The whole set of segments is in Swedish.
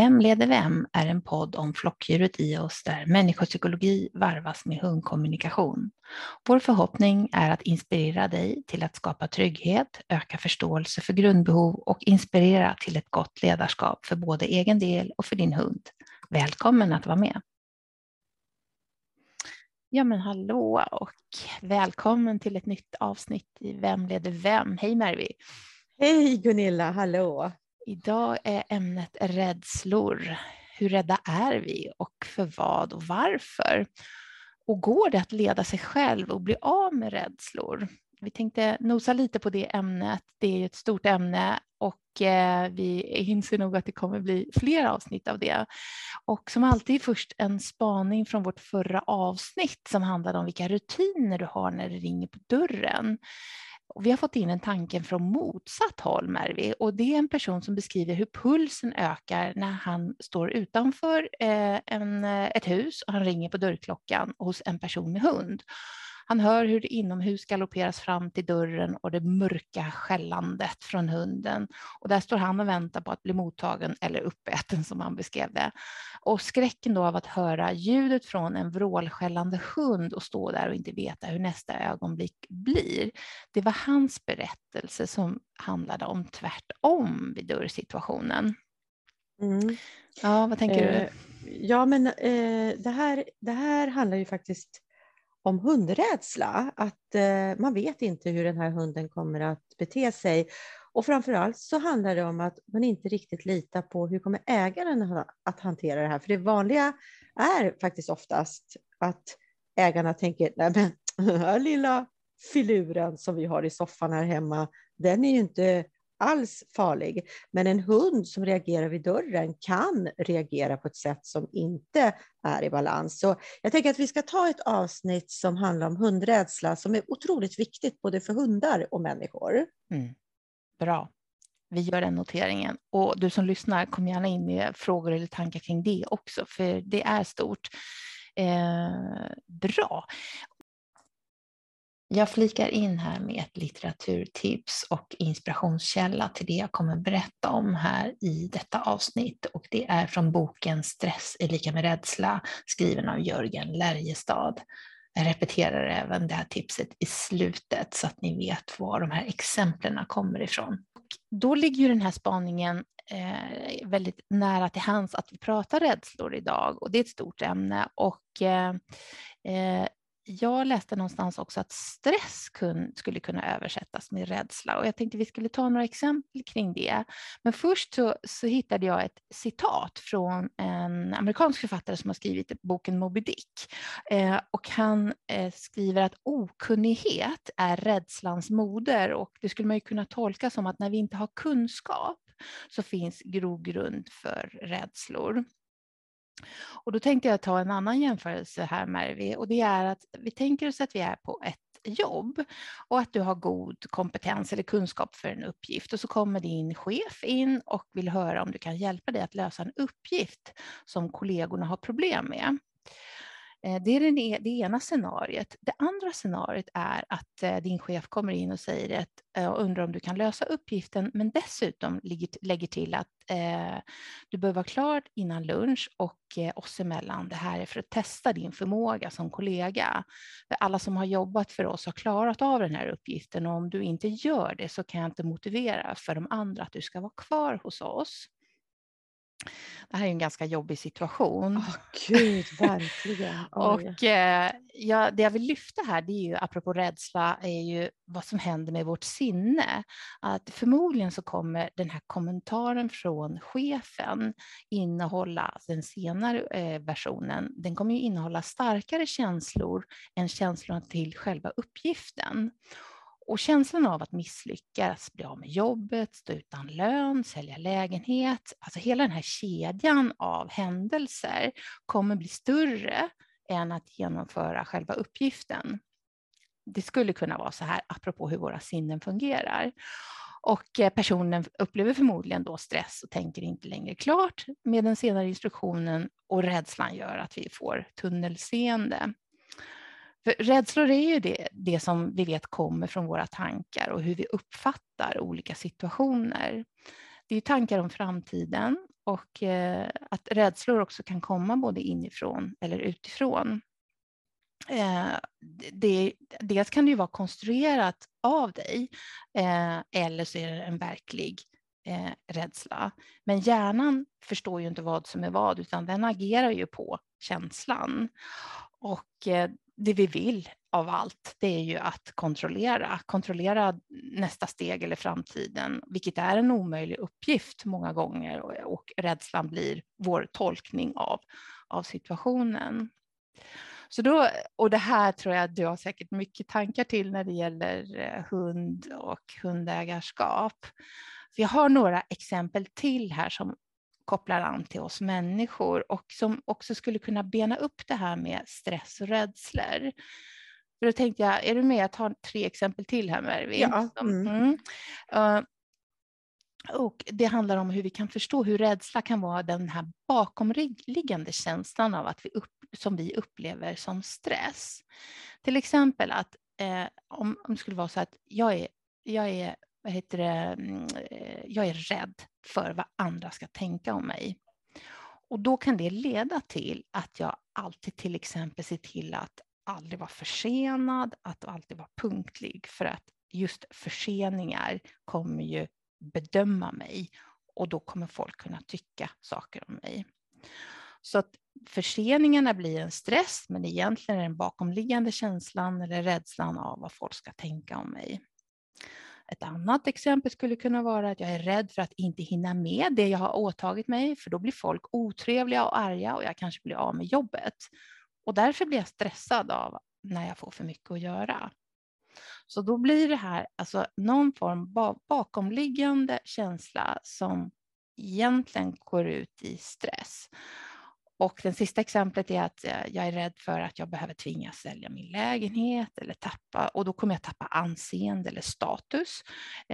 Vem leder vem är en podd om flockdjuret i oss där människopsykologi varvas med hundkommunikation. Vår förhoppning är att inspirera dig till att skapa trygghet, öka förståelse för grundbehov och inspirera till ett gott ledarskap för både egen del och för din hund. Välkommen att vara med! Ja men hallå och välkommen till ett nytt avsnitt i Vem leder vem? Hej Mervi! Hej Gunilla, hallå! Idag är ämnet rädslor. Hur rädda är vi och för vad och varför? Och går det att leda sig själv och bli av med rädslor? Vi tänkte nosa lite på det ämnet. Det är ju ett stort ämne och vi inser nog att det kommer bli fler avsnitt av det. Och som alltid först en spaning från vårt förra avsnitt som handlade om vilka rutiner du har när det ringer på dörren. Och vi har fått in en tanke från motsatt håll, Mervi, och det är en person som beskriver hur pulsen ökar när han står utanför ett hus och han ringer på dörrklockan hos en person med hund. Han hör hur det inomhus galopperas fram till dörren och det mörka skällandet från hunden. Och där står han och väntar på att bli mottagen eller uppäten som han beskrev det. Och skräcken då av att höra ljudet från en vrålskällande hund och stå där och inte veta hur nästa ögonblick blir. Det var hans berättelse som handlade om tvärtom vid dörrsituationen. Mm. Ja, vad tänker du? Ja, men det här handlar ju faktiskt om hundrädsla. Att man vet inte hur den här hunden kommer att bete sig. Och framförallt så handlar det om att man inte riktigt litar på hur kommer ägaren att hantera det här. För det vanliga är faktiskt oftast att ägarna tänker, nej men den här lilla filuren som vi har i soffan här hemma, den är ju inte alls farlig. Men en hund som reagerar vid dörren kan reagera på ett sätt som inte är i balans. Så jag tänker att vi ska ta ett avsnitt som handlar om hundrädsla som är otroligt viktigt både för hundar och människor. Bra. Vi gör den noteringen. Och du som lyssnar, kom gärna in med frågor eller tankar kring det också, för det är stort. Bra. Jag flikar in här med ett litteraturtips och inspirationskälla till det jag kommer berätta om här i detta avsnitt. Och det är från boken Stress är lika med rädsla, skriven av Jörgen Lärjestad. Jag repeterar även det här tipset i slutet så att ni vet var de här exemplen kommer ifrån. Och då ligger ju den här spaningen väldigt nära till hands att vi pratar rädslor idag, och det är ett stort ämne. Och jag läste någonstans också att stress skulle kunna översättas med rädsla, och jag tänkte vi skulle ta några exempel kring det. Men först så hittade jag ett citat från en amerikansk författare som har skrivit boken Moby Dick. Och han skriver att okunnighet är rädslans moder, och det skulle man ju kunna tolka som att när vi inte har kunskap så finns grogrund för rädslor. Och då tänkte jag ta en annan jämförelse här, Mervi, och det är att vi tänker oss att vi är på ett jobb och att du har god kompetens eller kunskap för en uppgift, och så kommer din chef in och vill höra om du kan hjälpa dig att lösa en uppgift som kollegorna har problem med. Det är det ena scenariet. Det andra scenariet är att din chef kommer in och säger att undrar om du kan lösa uppgiften, men dessutom lägger till att du behöver vara klar innan lunch och oss emellan. Det här är för att testa din förmåga som kollega. För alla som har jobbat för oss har klarat av den här uppgiften, och om du inte gör det så kan jag inte motivera för de andra att du ska vara kvar hos oss. Det här är en ganska jobbig situation. Gud, verkligen. Och det jag vill lyfta här, det är ju, apropå rädsla, är ju vad som händer med vårt sinne. Att förmodligen så kommer den här kommentaren från chefen innehålla, den senare versionen, den kommer ju innehålla starkare känslor än känslorna till själva uppgiften. Och känslan av att misslyckas, bli av med jobbet, stå utan lön, sälja lägenhet, alltså hela den här kedjan av händelser kommer bli större än att genomföra själva uppgiften. Det skulle kunna vara så här, apropå hur våra sinnen fungerar. Och personen upplever förmodligen då stress och tänker inte längre klart med den senare instruktionen, och rädslan gör att vi får tunnelseende. För rädslor är ju det som vi vet kommer från våra tankar och hur vi uppfattar olika situationer. Det är tankar om framtiden och att rädslor också kan komma både inifrån eller utifrån. Dels kan det ju vara konstruerat av dig eller så är det en verklig rädsla. Men hjärnan förstår ju inte vad som är vad, utan den agerar ju på känslan. Och det vi vill av allt, det är ju att kontrollera nästa steg eller framtiden, vilket är en omöjlig uppgift många gånger, och rädslan blir vår tolkning av situationen. Så då, och det här tror jag att du har säkert mycket tankar till när det gäller hund och hundägarskap. Så jag har några exempel till här som kopplar an till oss människor och som också skulle kunna bena upp det här med stress och rädslor. För då tänkte jag, är du med? Jag tar 3 exempel till här, Mervin. Ja. Och det handlar om hur vi kan förstå hur rädsla kan vara den här bakomliggande känslan av att som vi upplever som stress. Till exempel att om det skulle vara så att jag är rädd för vad andra ska tänka om mig. Och då kan det leda till att jag alltid till exempel ser till att aldrig vara försenad, att alltid vara punktlig, för att just förseningar kommer ju bedöma mig och då kommer folk kunna tycka saker om mig. Så att förseningarna blir en stress, men egentligen är den bakomliggande känslan eller rädslan av vad folk ska tänka om mig. Ett annat exempel skulle kunna vara att jag är rädd för att inte hinna med det jag har åtagit mig, för då blir folk otrevliga och arga och jag kanske blir av med jobbet. Och därför blir jag stressad av när jag får för mycket att göra. Så då blir det här alltså någon form bakomliggande känsla som egentligen går ut i stress. Och det sista exemplet är att jag är rädd för att jag behöver tvingas sälja min lägenhet eller och då kommer jag tappa anseende eller status.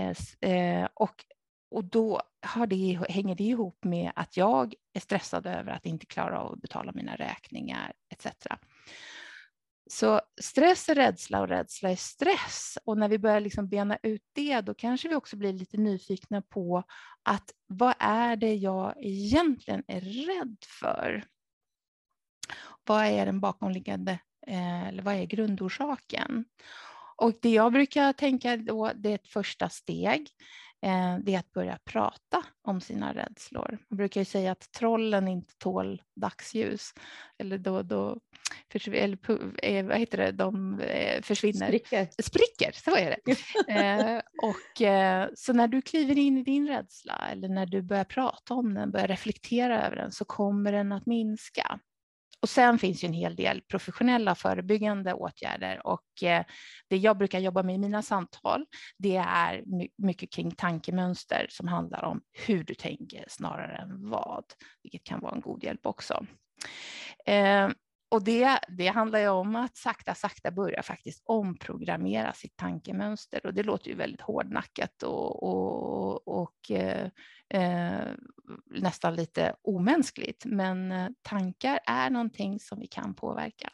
Och då hänger det ihop med att jag är stressad över att inte klara av att betala mina räkningar etc. Så stress är rädsla och rädsla är stress. Och när vi börjar liksom bena ut det, då kanske vi också blir lite nyfikna på att vad är det jag egentligen är rädd för? Vad är den bakomliggande, eller vad är grundorsaken? Och det jag brukar tänka då, det är ett första steg. Det är att börja prata om sina rädslor. Man brukar ju säga att trollen inte tål dagsljus. Eller då vad heter det? De försvinner. Spricker, så är det. Så när du kliver in i din rädsla eller när du börjar prata om den, börjar reflektera över den, så kommer den att minska. Och sen finns ju en hel del professionella förebyggande åtgärder, och det jag brukar jobba med i mina samtal, det är mycket kring tankemönster som handlar om hur du tänker snarare än vad, vilket kan vara en god hjälp också. Och det handlar ju om att sakta börja faktiskt omprogrammera sitt tankemönster, och det låter ju väldigt hårdnackat och nästan lite omänskligt, men tankar är någonting som vi kan påverka.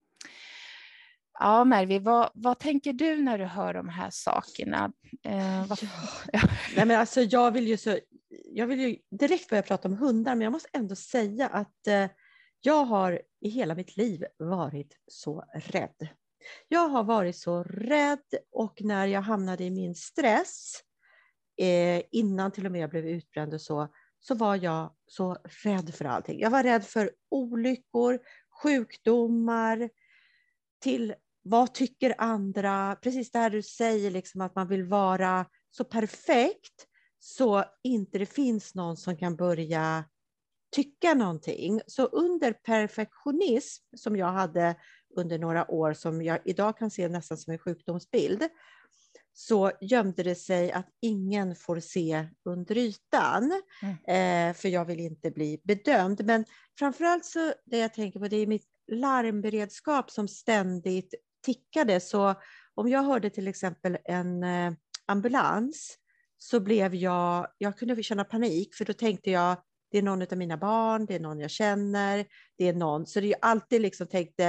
Ja, Mervi, vad tänker du när du hör de här sakerna? Nej, men alltså, jag vill ju direkt börja prata om hundar, men jag måste ändå säga att jag har i hela mitt liv varit så rädd. Jag har varit så rädd, och när jag hamnade i min stress, innan till och med jag blev utbränd och så var jag så rädd för allting. Jag var rädd för olyckor, sjukdomar, till vad tycker andra. Precis det här du säger, liksom att man vill vara så perfekt så inte det finns någon som kan börja tycka någonting. Så under perfektionism som jag hade under några år, som jag idag kan se nästan som en sjukdomsbild, så gömde det sig att ingen får se under ytan. För jag vill inte bli bedömd. Men framförallt så det jag tänker på, det är mitt larmberedskap som ständigt tickade. Så om jag hörde till exempel en ambulans, så blev jag kunde känna panik, för då tänkte jag, det är någon av mina barn, det är någon jag känner, det är någon. Så det är alltid liksom tänkte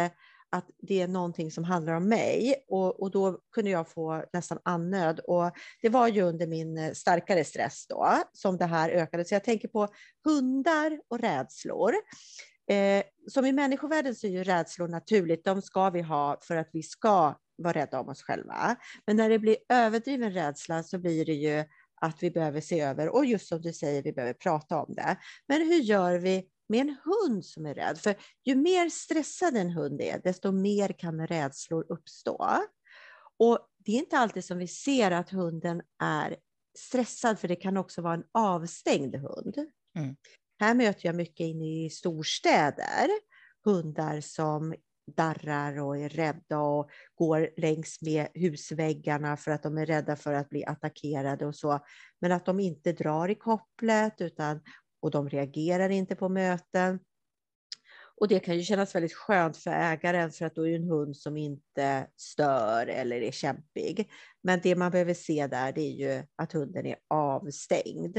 att det är någonting som handlar om mig. Och då kunde jag få nästan andnöd. Och det var ju under min starkare stress då som det här ökade. Så jag tänker på hundar och rädslor. Som i människovärlden så är ju rädslor naturligt. De ska vi ha för att vi ska vara rädda om oss själva. Men när det blir överdriven rädsla så blir det ju att vi behöver se över. Och just som du säger, vi behöver prata om det. Men hur gör vi med en hund som är rädd? För ju mer stressad en hund är, desto mer kan rädslor uppstå. Och det är inte alltid som vi ser att hunden är stressad, för det kan också vara en avstängd hund. Mm. Här möter jag mycket inne i storstäder. Hundar som darrar och är rädda och går längs med husväggarna för att de är rädda för att bli attackerade och så. Men att de inte drar i kopplet och de reagerar inte på möten. Och det kan ju kännas väldigt skönt för ägaren, för att då är det en hund som inte stör eller är kämpig. Men det man behöver se där, det är ju att hunden är avstängd.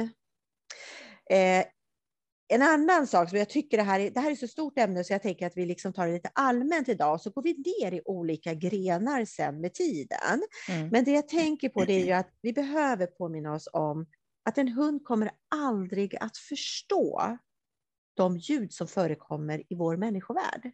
En annan sak som jag tycker det här är så stort ämne, så jag tänker att vi liksom tar det lite allmänt idag, så går vi ner i olika grenar sen med tiden. Men det jag tänker på, det är ju att vi behöver påminna oss om att en hund kommer aldrig att förstå de ljud som förekommer i vår människovärld.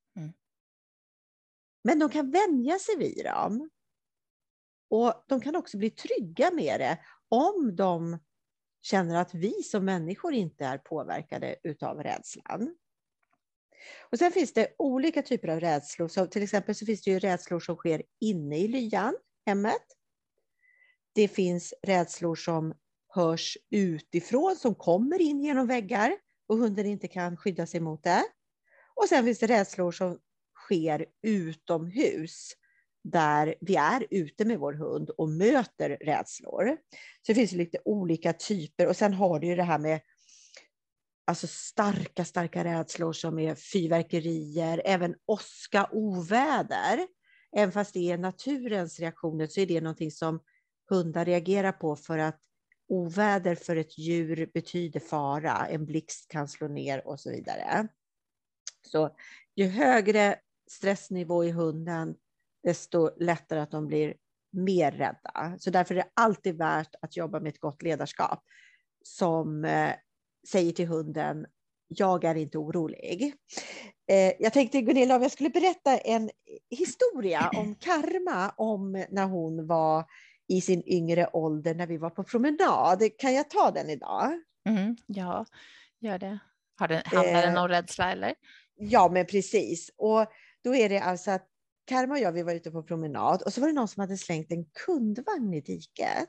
Men de kan vänja sig vid dem. Och de kan också bli trygga med det om de känner att vi som människor inte är påverkade utav rädslan. Och sen finns det olika typer av rädslor. Så till exempel så finns det ju rädslor som sker inne i lyan, hemmet. Det finns rädslor som hörs utifrån, som kommer in genom väggar och hunden inte kan skydda sig mot det. Och sen finns det rädslor som sker utomhus, där vi är ute med vår hund och möter rädslor. Så det finns lite olika typer. Och sen har du ju det här med alltså starka rädslor som är fyrverkerier, även åska, oväder. Även fast det är naturens reaktioner, så är det någonting som hundar reagerar på, för att oväder för ett djur betyder fara. En blixt kan slå ner och så vidare. Så ju högre stressnivå i hunden, desto lättare att de blir mer rädda. Så därför är det alltid värt att jobba med ett gott ledarskap som säger till hunden: jag är inte orolig. Jag tänkte, Gunilla, om jag skulle berätta en historia om Karma, om när hon var i sin yngre ålder, när vi var på promenad. Kan jag ta den idag? Ja, gör det. Handlar den om rädsla eller? Ja, men precis. Och då är det alltså att Karma och jag, vi var ute på promenad, och så var det någon som hade slängt en kundvagn i diket.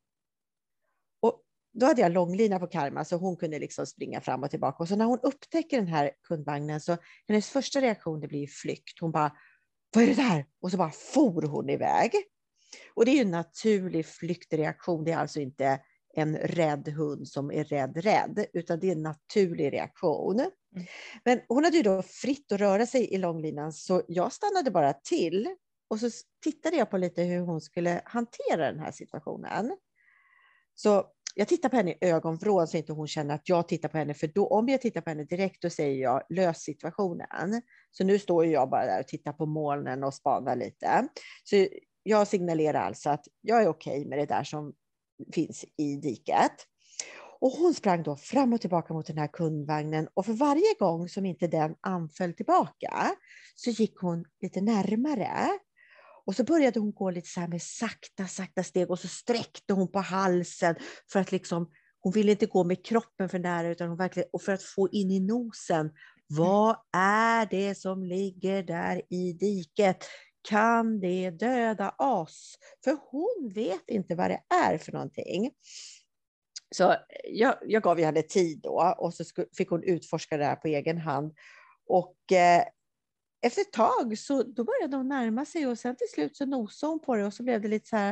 Och då hade jag långlina på Karma, så hon kunde liksom springa fram och tillbaka. Och så när hon upptäcker den här kundvagnen, så hennes första reaktion, det blir flykt. Hon bara: vad är det där? Och så bara for hon iväg. Och det är ju en naturlig flyktreaktion. Det är alltså inte en rädd hund som är rädd, utan det är en naturlig reaktion. Men hon hade ju då fritt att röra sig i långlinan, så jag stannade bara till och så tittade jag på lite hur hon skulle hantera den här situationen. Så jag tittar på henne i ögonvrån så inte hon känner att jag tittar på henne, för då, om jag tittar på henne direkt, då säger jag: lös situationen. Så nu står jag bara där och tittar på molnen och spanar lite. Så jag signalerar alltså att jag är okej med det där som finns i diket. Och hon sprang då fram och tillbaka mot den här kundvagnen, och för varje gång som inte den anföll tillbaka, så gick hon lite närmare. Och så började hon gå lite så här med sakta steg, och så sträckte hon på halsen för att liksom, hon ville inte gå med kroppen för nära, utan hon verkligen, och för att få in i nosen: vad är det som ligger där i diket? Kan det döda oss? För hon vet inte vad det är för någonting. Så jag gav henne tid då, och så fick hon utforska det här på egen hand. Och efter ett tag så då började hon närma sig, och sen till slut så nosade hon på det, och så blev det lite så här: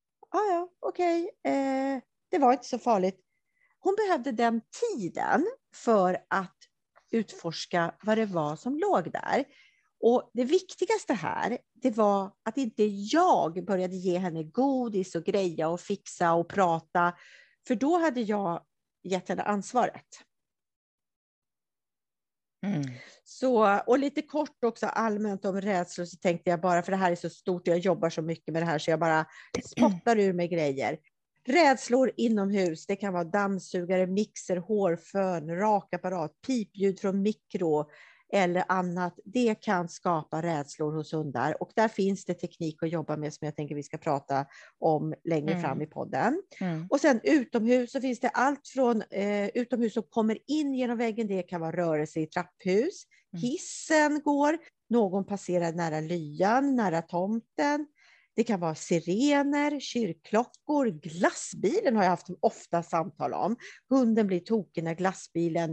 okej, det var inte så farligt. Hon behövde den tiden för att utforska vad det var som låg där. Och det viktigaste här, det var att inte jag började ge henne godis och greja och fixa och prata, för då hade jag gett henne ansvaret. Så, och lite kort också allmänt om rädslor, så tänkte jag bara, för det här är så stort och jag jobbar så mycket med det här så jag bara spottar ur mig grejer. Rädslor inomhus, det kan vara dammsugare, mixer, hårfön, rakapparat, pipljud från mikro eller annat. Det kan skapa rädslor hos hundar och där finns det teknik att jobba med som jag tänker vi ska prata om längre fram i podden. Och sen utomhus så finns det allt från utomhus som kommer in genom väggen. Det kan vara rörelse i trapphus, hissen går, någon passerar nära lyan, nära tomten. Det kan vara sirener, kyrkklockor, glassbilen har jag haft ofta samtal om. Hunden blir tokig när glassbilen,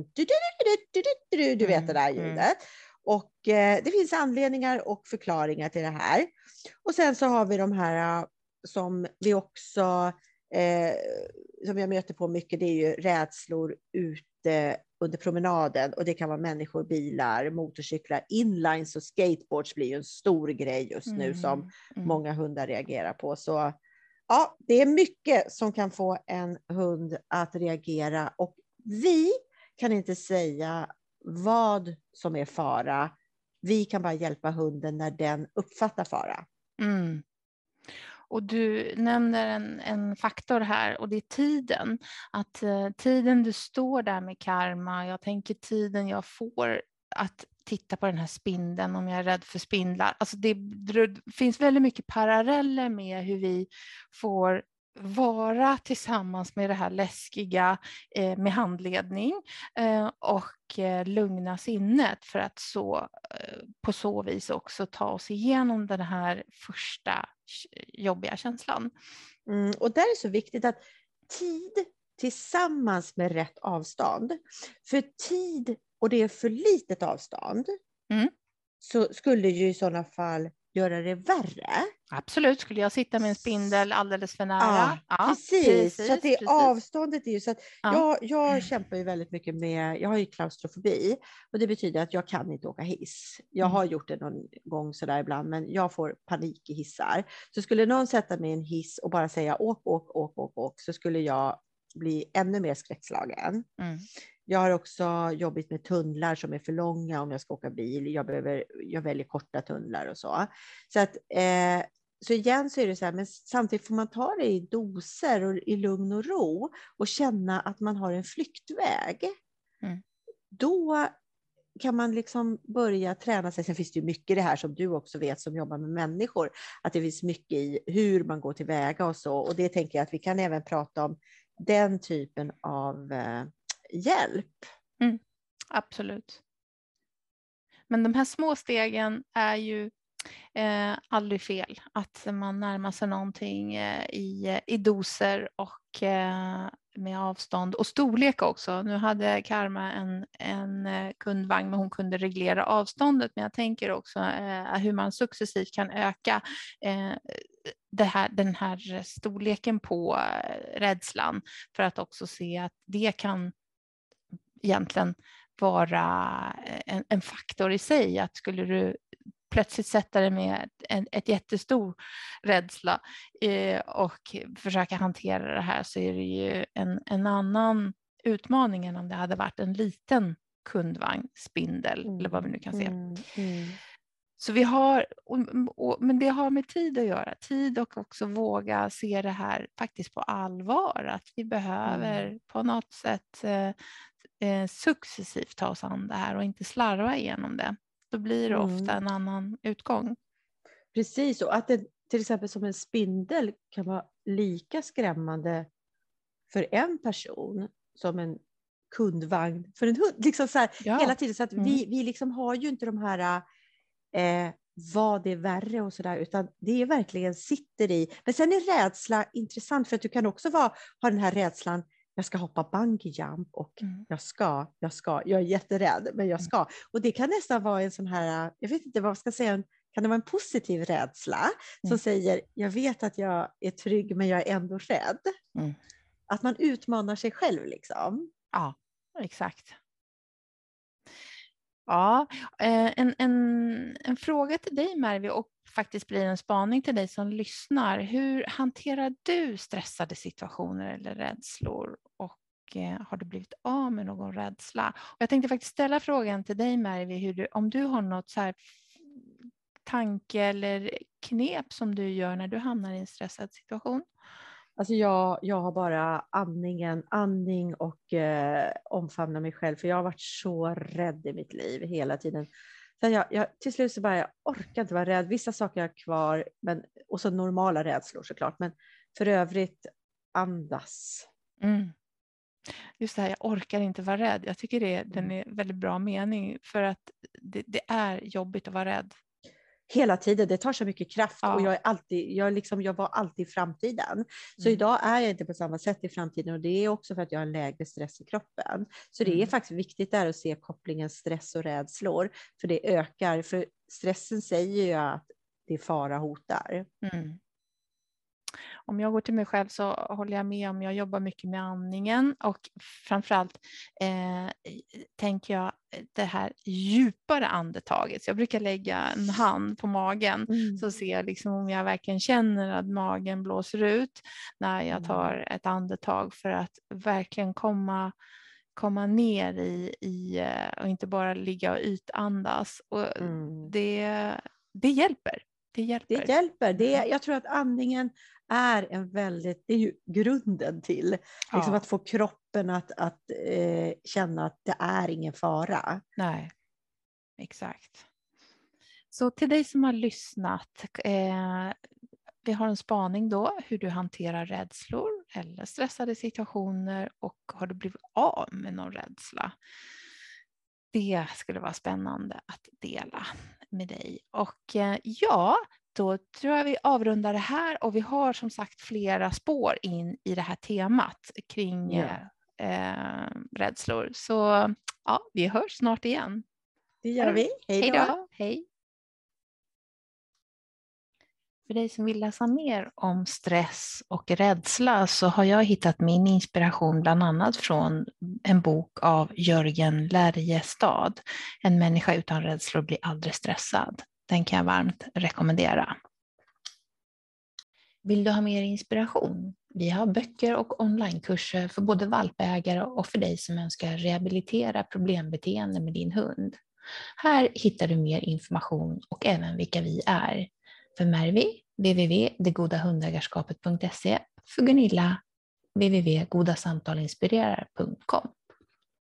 du vet det där ljudet. Och det finns anledningar och förklaringar till det här. Och sen så har vi de här som vi också, som jag möter på mycket, det är ju rädslor ute under promenaden. Och det kan vara människor, bilar, motorcyklar, inlines och skateboards blir ju en stor grej just nu som många hundar reagerar på. Så ja, det är mycket som kan få en hund att reagera och vi kan inte säga vad som är fara. Vi kan bara hjälpa hunden när den uppfattar fara. Och du nämner en faktor här och det är tiden. Att tiden du står där med Karma, jag tänker tiden jag får att titta på den här spindeln om jag är rädd för spindlar. Alltså det finns väldigt mycket paralleller med hur vi får vara tillsammans med det här läskiga med handledning och lugna sinnet för att på så vis också ta oss igenom den här första jobbiga känslan. Och där är det så viktigt att tid tillsammans med rätt avstånd. För tid och det är för litet avstånd så skulle ju i sådana fall göra det värre. Absolut, skulle jag sitta med en spindel alldeles för nära. Precis. Så att det avståndet är ju så att jag kämpar ju väldigt mycket med, jag har ju klaustrofobi och det betyder att jag kan inte åka hiss. Jag har gjort det någon gång sådär ibland men jag får panik i hissar. Så skulle någon sätta mig i en hiss och bara säga åk så skulle jag bli ännu mer skräckslagen. Jag har också jobbat med tunnlar som är för långa om jag ska åka bil. Jag väljer korta tunnlar och så. Så att så igen så är det så här, men samtidigt får man ta det i doser och i lugn och ro och känna att man har en flyktväg. Då kan man liksom börja träna sig. Sen finns det ju mycket det här som du också vet som jobbar med människor. Att det finns mycket i hur man går tillväga och så. Och det tänker jag att vi kan även prata om den typen av hjälp. Absolut. Men de här små stegen är ju aldrig fel. Att man närmar sig någonting i doser och med avstånd och storlek också. Nu hade Karma en kundvagn men hon kunde reglera avståndet. Men jag tänker också hur man successivt kan öka den här storleken på rädslan för att också se att det kan egentligen vara en faktor i sig. Att skulle du plötsligt sätta dig med ett jättestor rädsla och försöka hantera det här så är det ju en annan utmaning än om det hade varit en liten kundvagn, spindel eller vad vi nu kan se. Så vi har, men det har med tid att göra. Tid och också våga se det här faktiskt på allvar. Att vi behöver på något sätt successivt ta oss an det här och inte slarva igenom det. Då blir det ofta en annan utgång. Precis, och att det till exempel som en spindel kan vara lika skrämmande för en person som en kundvagn för en hund. Liksom så här, hela tiden så att vi liksom har ju inte de här vad det är värre och sådär, utan det är verkligen sitter i. Men sen är rädsla intressant för att du kan också ha den här rädslan. Jag ska hoppa bungee jump och jag är jätterädd men jag ska. Och det kan nästan vara en sån här, jag vet inte vad jag ska säga, kan det vara en positiv rädsla som säger jag vet att jag är trygg men jag är ändå rädd. Att man utmanar sig själv liksom. Ja, exakt. Ja, en fråga till dig Mervi och faktiskt blir en spaning till dig som lyssnar. Hur hanterar du stressade situationer eller rädslor och har du blivit av med någon rädsla? Och jag tänkte faktiskt ställa frågan till dig, Mervi, om du har något så här tanke eller knep som du gör när du hamnar i en stressad situation? Alltså jag har bara andning och omfamna mig själv. För jag har varit så rädd i mitt liv hela tiden. Så till slut så bara, jag orkar inte vara rädd. Vissa saker har jag kvar. Och så normala rädslor såklart. Men för övrigt andas. Mm. Just det här, jag orkar inte vara rädd. Jag tycker den är väldigt bra mening. För att det är jobbigt att vara rädd. Hela tiden, det tar så mycket kraft. Ja. Och jag var alltid i framtiden. Så idag är jag inte på samma sätt i framtiden. Och det är också för att jag har lägre stress i kroppen. Så det är faktiskt viktigt där att se kopplingen stress och rädslor. För det ökar. För stressen säger ju att det är fara hotar. Mm. Om jag går till mig själv så håller jag med om, jag jobbar mycket med andningen och framförallt tänker jag det här djupare andetaget. Så jag brukar lägga en hand på magen så ser jag liksom om jag verkligen känner att magen blåser ut när jag tar ett andetag, för att verkligen komma ner i och inte bara ligga och ytandas. Och det hjälper. Det hjälper. Jag tror att andningen är det är ju grunden till liksom att få kroppen att känna att det är ingen fara. Nej, exakt. Så till dig som har lyssnat, vi har en spaning då, hur du hanterar rädslor eller stressade situationer, och har du blivit av med någon rädsla? Det skulle vara spännande att dela med dig. Och då tror jag vi avrundar det här, och vi har som sagt flera spår in i det här temat kring rädslor. Så vi hörs snart igen. Det gör vi. Hej då. Hej. För dig som vill läsa mer om stress och rädsla så har jag hittat min inspiration bland annat från en bok av Jörgen Lärjestad. En människa utan rädslor blir aldrig stressad. Den kan jag varmt rekommendera. Vill du ha mer inspiration? Vi har böcker och onlinekurser för både valpägare och för dig som önskar rehabilitera problembeteende med din hund. Här hittar du mer information och även vilka vi är. För Mervi, www.degodahundägarskapet.se. För Gunilla, www.godasamtalinspirerar.com.